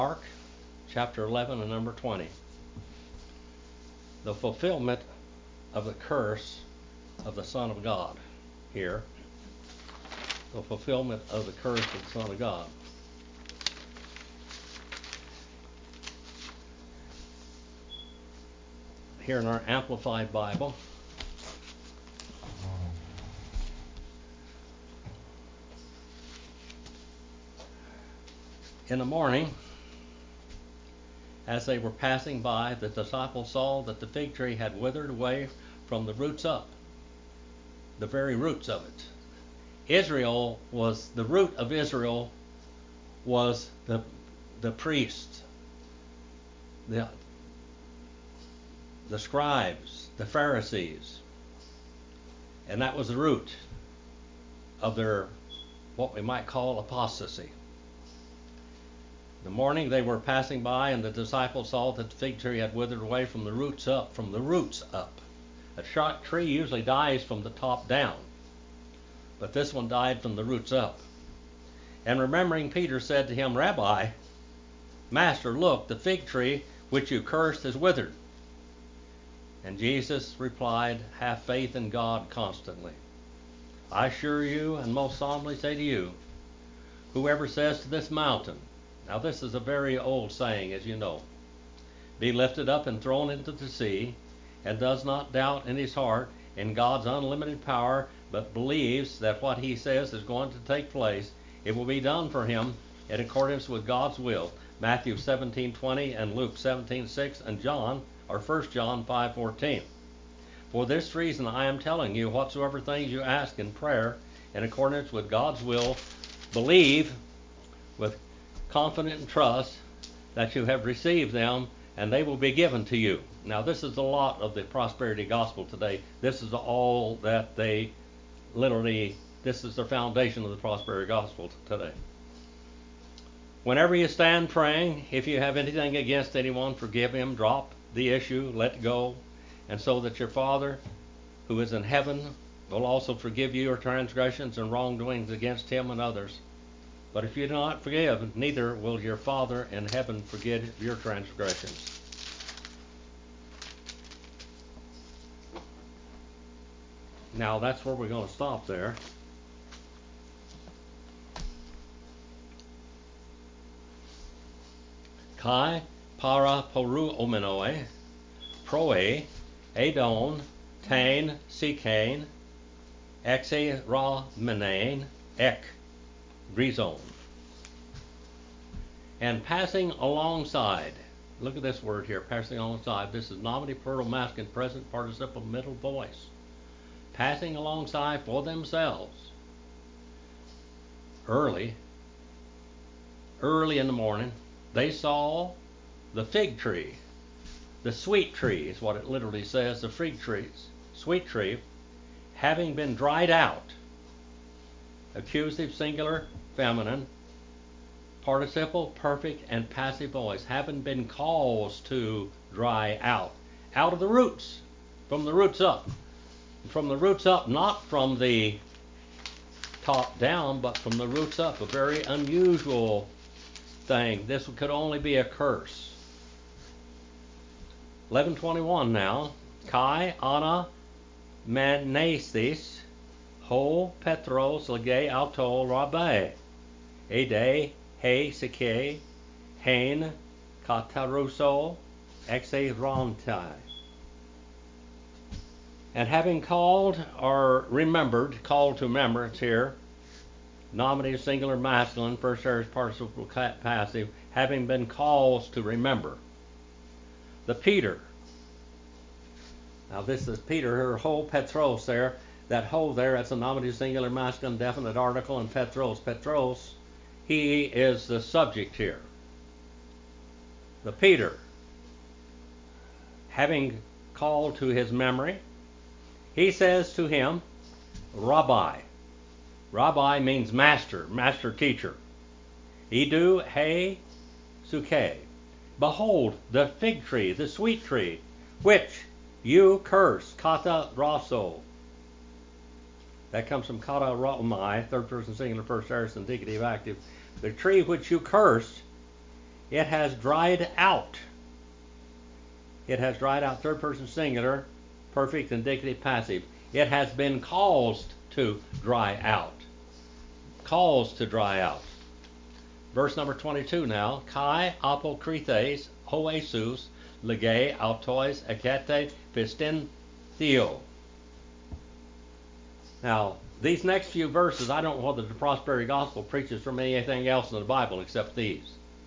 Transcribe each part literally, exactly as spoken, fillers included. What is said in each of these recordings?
Mark chapter eleven and number twenty. The fulfillment of the curse of the Son of God here. The fulfillment of the curse of the Son of God. Here in our Amplified Bible. In the morning, as they were passing by, the disciples saw that the fig tree had withered away from the roots up, the very roots of it. Israel was, the root of Israel was the, the priests, the, the scribes, the Pharisees. And that was the root of their, what we might call apostasy. The morning they were passing by, and the disciples saw that the fig tree had withered away from the roots up, from the roots up. A short tree usually dies from the top down, but this one died from the roots up. And remembering, Peter said to him, Rabbi, Master, look, the fig tree which you cursed is withered. And Jesus replied, have faith in God constantly. I assure you, and most solemnly say to you, whoever says to this mountain, now this is a very old saying, as you know, be lifted up and thrown into the sea, and does not doubt in his heart in God's unlimited power, but believes that what he says is going to take place, it will be done for him in accordance with God's will. Matthew seventeen twenty and Luke seventeen six and John, or First John five fourteen. For this reason I am telling you, whatsoever things you ask in prayer in accordance with God's will, believe with confident trust that you have received them, and they will be given to you. Now this is a lot of the prosperity gospel today. This is all that they literally, this is the foundation of the prosperity gospel today. Whenever you stand praying, if you have anything against anyone, forgive him, drop the issue, let go, and so that your Father who is in heaven will also forgive you your transgressions and wrongdoings against him and others. But if you do not forgive, neither will your Father in heaven forgive your transgressions. Now that's where we're going to stop there. Kai para poru omenoe, proe, edon, tain, sikain, exe ra menain, ek. Grizon. And passing alongside, look at this word here, passing alongside. This is nominative plural masculine present participle middle voice. Passing alongside for themselves. Early, early in the morning, they saw the fig tree, the sweet tree is what it literally says, the fig trees, sweet tree, having been dried out. Accusative, singular, feminine, participle, perfect, and passive voice, having been caused to dry out. Out of the roots, from the roots up. From the roots up, not from the top down, but from the roots up. A very unusual thing. This could only be a curse. eleven twenty-one now. Kai ana manestis ho petros lege auto rabe ede he sike hain kataruso exe rontai. And having called or remembered, called to remembrance here, nominative singular masculine, first aorist participle passive, having been caused to remember. The Peter. Now this is Peter, her ho petros there. That ho there, that's a nominative singular masculine definite article, and Petros. Petros, he is the subject here. The Peter, having called to his memory, he says to him, Rabbi. Rabbi means master, master teacher. Idu he suke. Behold, the fig tree, the sweet tree, which you curse, kata raso. That comes from kata raomai, third person singular, first aorist indicative active. The tree which you cursed, It has dried out. It has dried out, third person singular, perfect, indicative, passive. It has been caused to dry out. Caused to dry out. Verse number twenty-two now. Kai apokrites hoesus lege autois ekete pistin theo. Now, these next few verses, I don't know whether the prosperity gospel preaches from anything else in the Bible except these.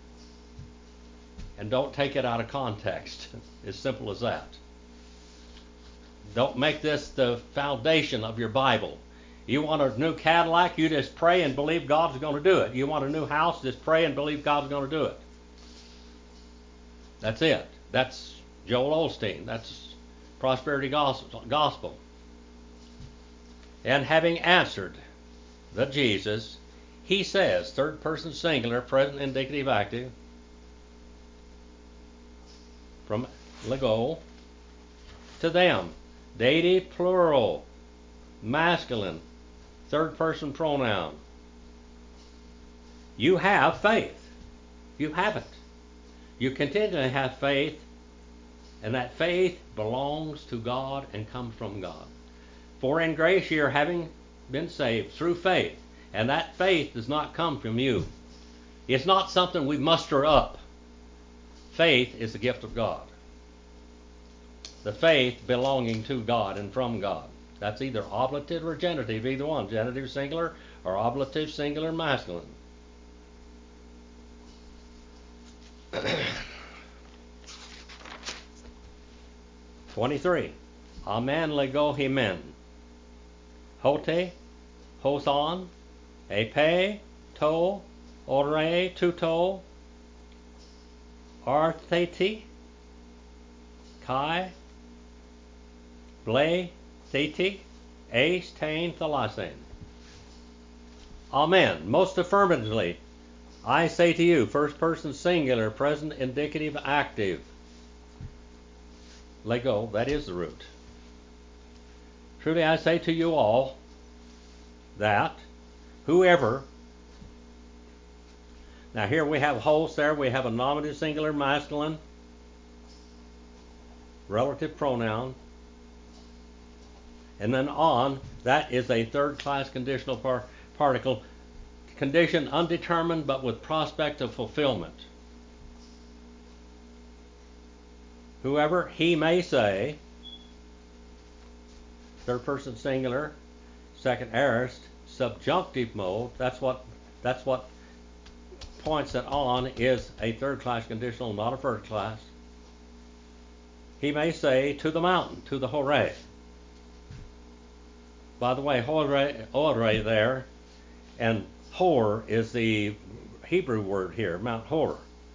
And don't take it out of context. As simple as that. Don't make this the foundation of your Bible. You want a new Cadillac, you just pray and believe God's going to do it. You want a new house, just pray and believe God's going to do it. That's it. That's Joel Osteen. That's prosperity gospel. And having answered the Jesus, he says, third person singular, present indicative active, from lego, to them, dative plural, masculine, third person pronoun. You have faith. You haven't. You continue to have faith, and that faith belongs to God and comes from God. For in grace ye are having been saved through faith, and that faith does not come from you. It's not something we muster up. Faith is the gift of God. The faith belonging to God and from God. That's either oblative or genitive, either one. Genitive singular or oblative singular masculine. twenty-three. Amen lego himen. Hote, hosan, epe, to, ore, tuto, artheti, kai, ble, theti, ace, tain, thalassane. Amen. Most affirmatively, I say to you, first person singular, present indicative active. Lego, that is the root. Truly I say to you all that whoever, now here we have host there, we have a nominative singular masculine, relative pronoun, and then on, that is a third class conditional par- particle, condition undetermined but with prospect of fulfillment. Whoever, he may say, third person singular, second aorist, subjunctive mode. That's what that's what points it on is a third class conditional, not a first class. He may say to the mountain, to the Horeh. By the way, Horeh, Horeh there, and Hor is the Hebrew word here, Mount Hor.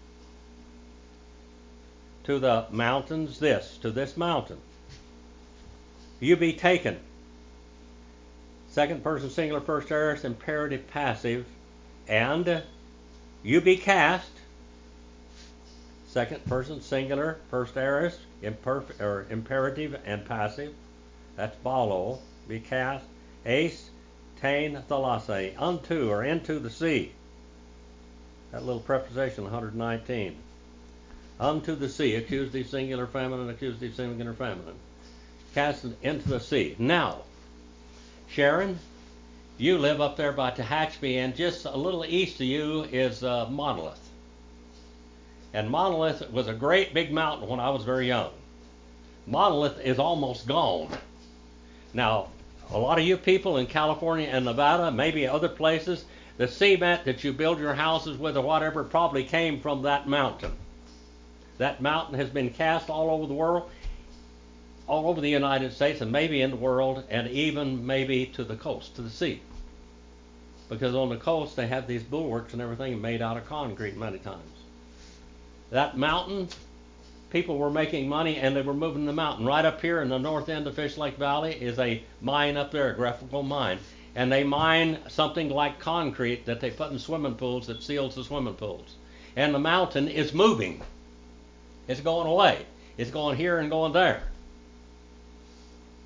To the mountains, this, to this mountain. You be taken. Second person singular, first aorist, imperative passive, and you be cast. Second person singular, first aorist, imperf- or imperative and passive. That's balo, be cast. Ace, tain, thalasse, unto or into the sea. That little preposition, one nineteen. Unto the sea, accusative singular feminine, accusative singular feminine. Cast into the sea. Now, Sharon, you live up there by Tehachapi, and just a little east of you is uh, Monolith. And Monolith was a great big mountain when I was very young. Monolith is almost gone. Now, a lot of you people in California and Nevada, maybe other places, the cement that you build your houses with or whatever probably came from that mountain. That mountain has been cast all over the world, all over the United States, and maybe in the world, and even maybe to the coast, to the sea. Because on the coast they have these bulwarks and everything made out of concrete many times. That mountain, people were making money and they were moving the mountain. Right up here in the north end of Fish Lake Valley is a mine up there, a graphical mine. And they mine something like concrete that they put in swimming pools that seals the swimming pools. And the mountain is moving. It's going away. It's going here and going there.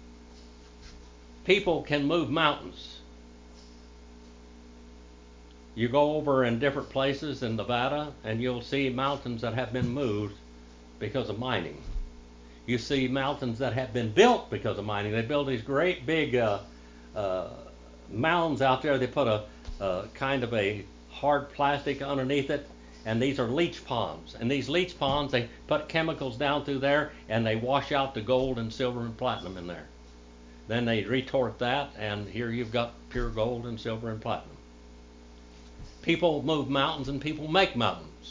People can move mountains. You go over in different places in Nevada and you'll see mountains that have been moved because of mining. You see mountains that have been built because of mining. They build these great big uh, uh, mounds out there. They put a, a kind of a hard plastic underneath it, and these are leach ponds. And these leach ponds, they put chemicals down through there and they wash out the gold and silver and platinum in there. Then they retort that, and here you've got pure gold and silver and platinum. People move mountains and people make mountains.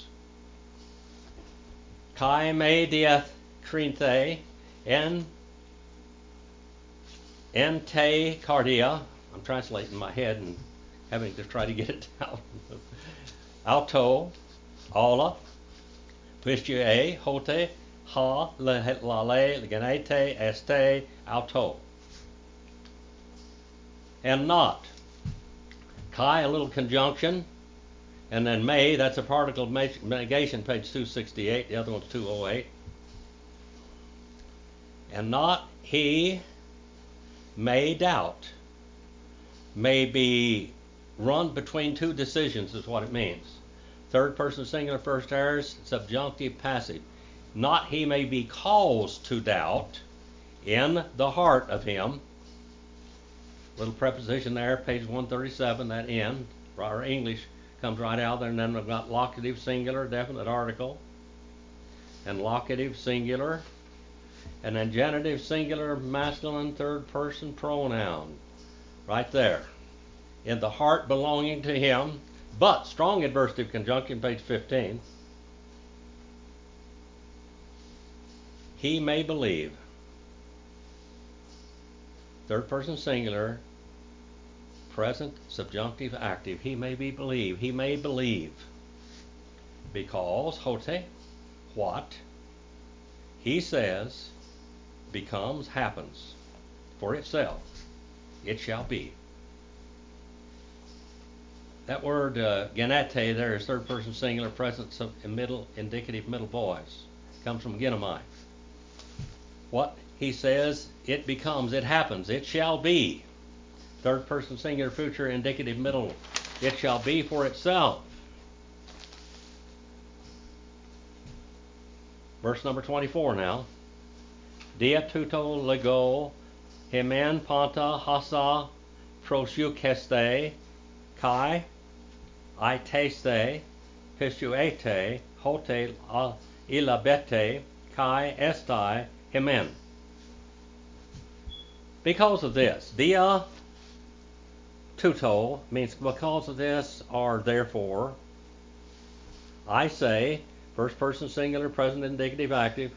Kai me dieth crinthe en en te cardia. I'm translating in my head and having to try to get it down. Auto, alla, pistue, hote, ha, lale, ganete, este, auto. And not. Kai, a little conjunction. And then may, that's a particle of negation, page two sixty-eight. The other one's two oh eight. And not he may doubt. May be run between two decisions is what it means. Third person singular, first aorist, subjunctive, passive. Not he may be caused to doubt in the heart of him. Little preposition there, page one thirty-seven, that in, our English comes right out there, and then we've got locative singular, definite article, and locative singular, and then genitive singular, masculine, third person pronoun, right there. In the heart belonging to him, but strong adversative conjunction, page fifteen. He may believe. Third person singular, present, subjunctive, active. He may be believe. He may believe. Because, hote, what he says becomes, happens for itself. It shall be. That word uh, genete there is third person singular, present, sub, middle, indicative, middle voice. It comes from genomai. What he says, it becomes, it happens, it shall be. Third person singular, future, indicative, middle. It shall be for itself. Verse number twenty-four now. Dia tuto lego hemen panta hasa prosukeste kai iteste pistuete hote ilabete kai estai hemen. Because of this, dia tuto means because of this or therefore. I say, first person singular, present indicative active.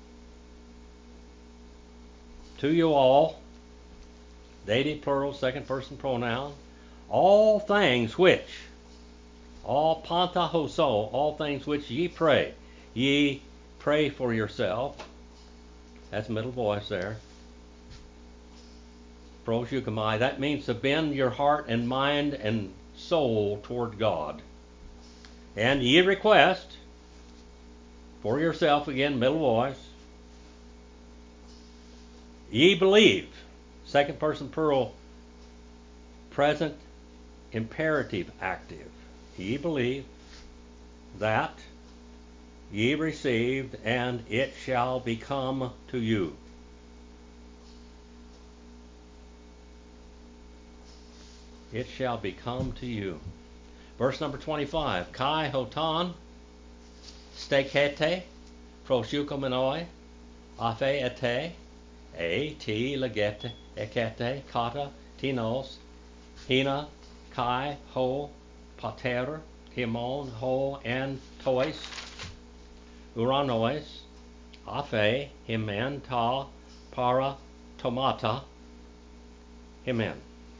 To you all, dative plural, second person pronoun. All things which, all panta hoso, all things which ye pray. Ye pray for yourself. That's middle voice there. Prosukamai, that means to bend your heart and mind and soul toward God. And ye request for yourself, again, middle voice. Ye believe, second person plural, present imperative active. Ye believe that ye received, and it shall become to you. It shall become to you. Verse number twenty-five. Kai hotan stekete prosukomenoi afe ete a ti legete ekete kata tinos hina kai ho pater himon ho and tois uranois afe himen ta para tomata himen.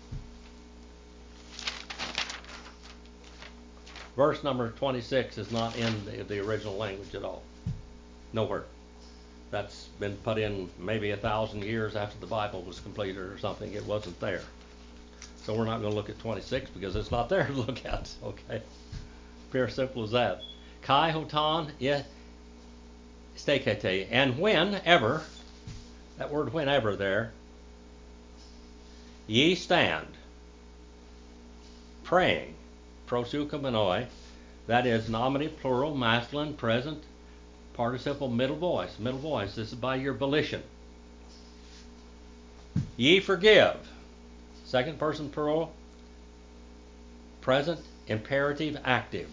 Verse number twenty-six is not in the, the original language at all. Nowhere. That's been put in maybe a thousand years after the Bible was completed or something. It wasn't there. So we're not going to look at twenty-six because it's not there to look at. Okay. Pure simple as that. Kai hotan ye stekete. And whenever, that word whenever there, ye stand praying prosukomenoi. That is nominative, plural, masculine, present, participle, middle voice. Middle voice. This is by your volition. Ye forgive. Second person plural, present, imperative, active.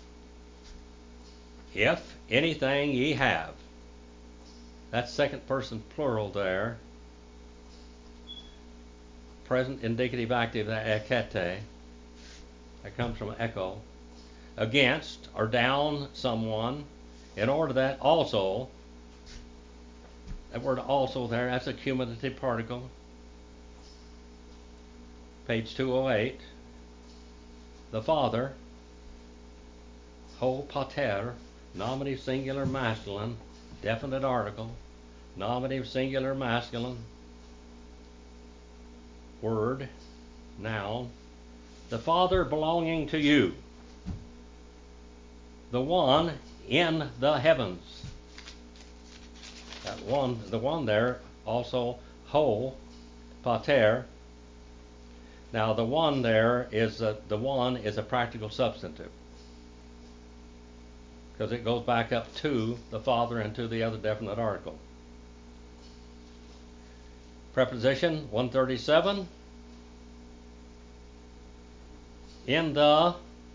If anything ye have. That's second person plural there. Present, indicative, active, ekete. That comes from echo. Against or down someone. In order that also, that word also there, that's a cumulative particle. Page two oh eight. The Father, ho pater, nominative singular masculine, definite article, nominative singular masculine, word, noun, the Father belonging to you, the one in the heavens. That one, the one there, also ho pater. Now the one there is a, the one is a practical substantive because it goes back up to the Father and to the other definite article. Preposition one thirty-seven. In the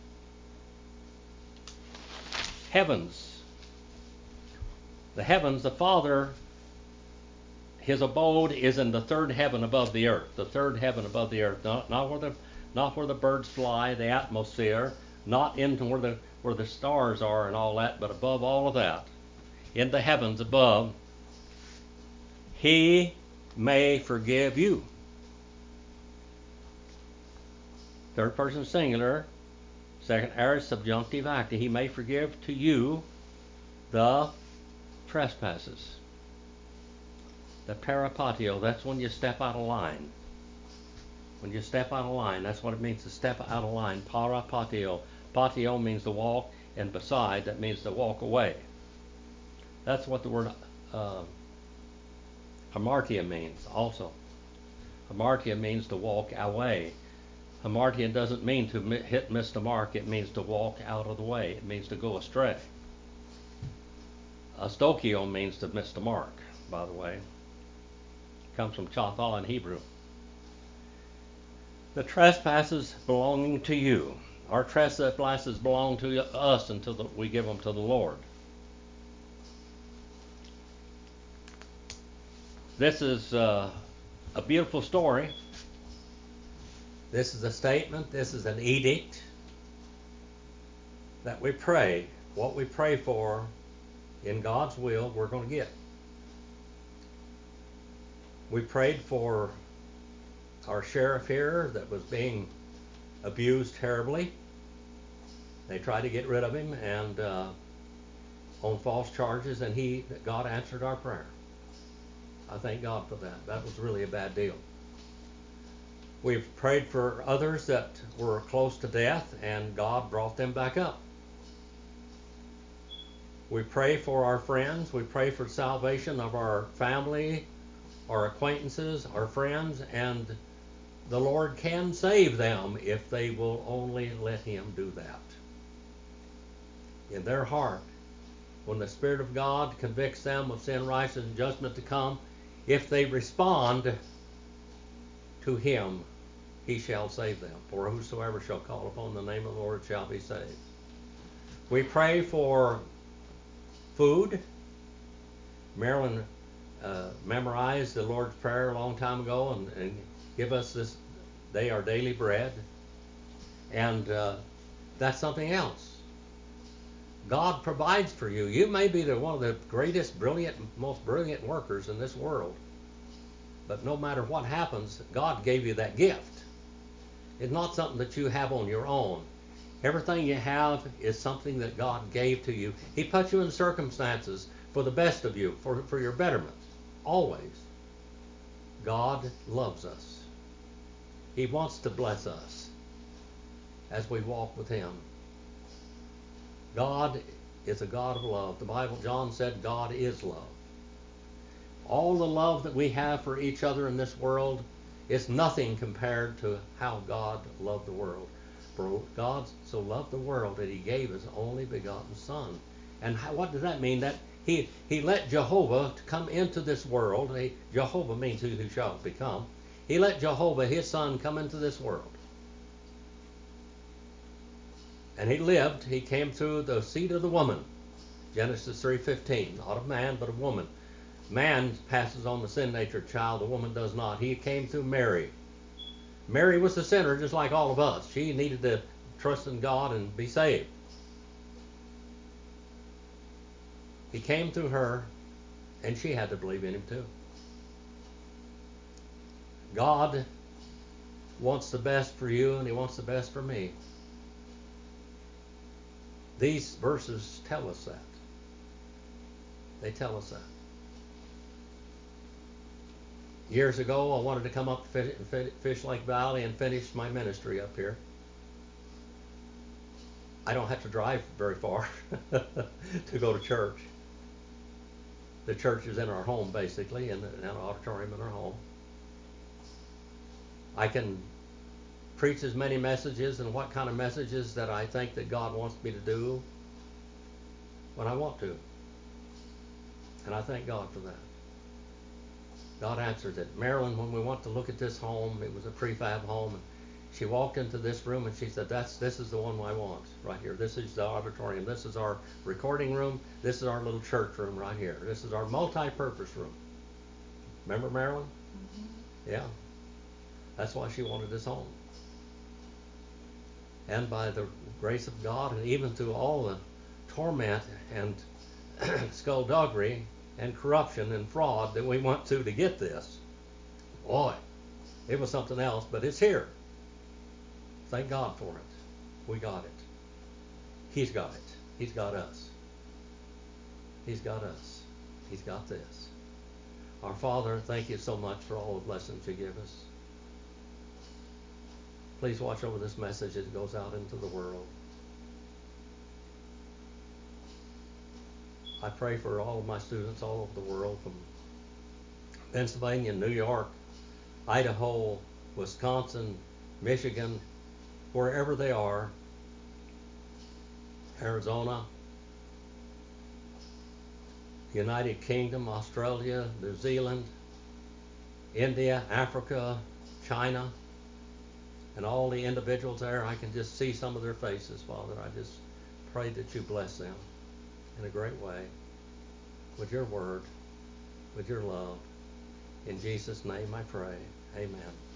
heavens. The heavens, the Father, his abode is in the third heaven above the earth. The third heaven above the earth, not, not where the not where the birds fly, the atmosphere, not into where the where the stars are and all that, but above all of that, in the heavens above, he may forgive you. Third person singular, second aorist subjunctive active. He may forgive to you the trespasses. The parapatio, that's when you step out of line. When you step out of line, that's what it means to step out of line. Parapatio. Patio means to walk, and beside, that means to walk away. That's what the word uh, hamartia means also. Hamartia means to walk away. Hamartia doesn't mean to hit miss the mark. It means to walk out of the way. It means to go astray. Astokio means to miss the mark, by the way. It comes from chathal in Hebrew. The trespasses belonging to you. Our trespasses belong to us until the, we give them to the Lord. This is uh, a beautiful story. This is a statement. This is an edict that we pray. What we pray for in God's will, we're going to get. We prayed for our sheriff here that was being abused terribly. They tried to get rid of him and uh, on false charges, and he, God answered our prayer. I thank God for that. That was really a bad deal. We've prayed for others that were close to death, and God brought them back up. We pray for our friends. We pray for salvation of our family, our acquaintances, our friends, and the Lord can save them if they will only let Him do that. In their heart, when the Spirit of God convicts them of sin, righteousness, and judgment to come, if they respond to Him, He shall save them. For whosoever shall call upon the name of the Lord shall be saved. We pray for food. Marilyn uh, memorized the Lord's Prayer a long time ago and, and give us this day our daily bread. And uh, that's something else. God provides for you. You may be the, one of the greatest, brilliant, most brilliant workers in this world. But no matter what happens, God gave you that gift. It's not something that you have on your own. Everything you have is something that God gave to you. He put you in circumstances for the best of you, for, for your betterment. Always. God loves us. He wants to bless us as we walk with Him. God is a God of love. The Bible, John said, God is love. All the love that we have for each other in this world is nothing compared to how God loved the world. For God so loved the world that he gave his only begotten Son. And how, what does that mean? That he, he let Jehovah come into this world. He, Jehovah means who, who shall become. He let Jehovah, his Son, come into this world. And he lived, he came through the seed of the woman. Genesis three fifteen, not of man, but of woman. Man passes on the sin nature child, the woman does not. He came through Mary. Mary was a sinner just like all of us. She needed to trust in God and be saved. He came through her, and she had to believe in him too. God wants the best for you, and he wants the best for me. These verses tell us that. They tell us that. Years ago, I wanted to come up to Fish Lake Valley and finish my ministry up here. I don't have to drive very far to go to church. The church is in our home, basically, in an auditorium in our home. I can preach as many messages and what kind of messages that I think that God wants me to do when I want to. And I thank God for that. God answered it. Marilyn, when we went to look at this home, it was a prefab home, and she walked into this room and she said, "That's this is the one I want right here. This is the auditorium. This is our recording room. This is our little church room right here. This is our multi-purpose room." Remember Marilyn? Mm-hmm. Yeah. That's why she wanted this home. And by the grace of God, and even through all the torment and skullduggery and corruption and fraud that we went through to get this, boy, it was something else, but it's here. Thank God for it. We got it. He's got it. He's got us. He's got us. He's got this. Our Father, thank you so much for all the blessings you give us. Please watch over this message as it goes out into the world. I pray for all of my students all over the world, from Pennsylvania, New York, Idaho, Wisconsin, Michigan, wherever they are, Arizona, United Kingdom, Australia, New Zealand, India, Africa, China, and all the individuals there. I can just see some of their faces, Father. I just pray that you bless them in a great way with your word, with your love. In Jesus' name I pray. Amen.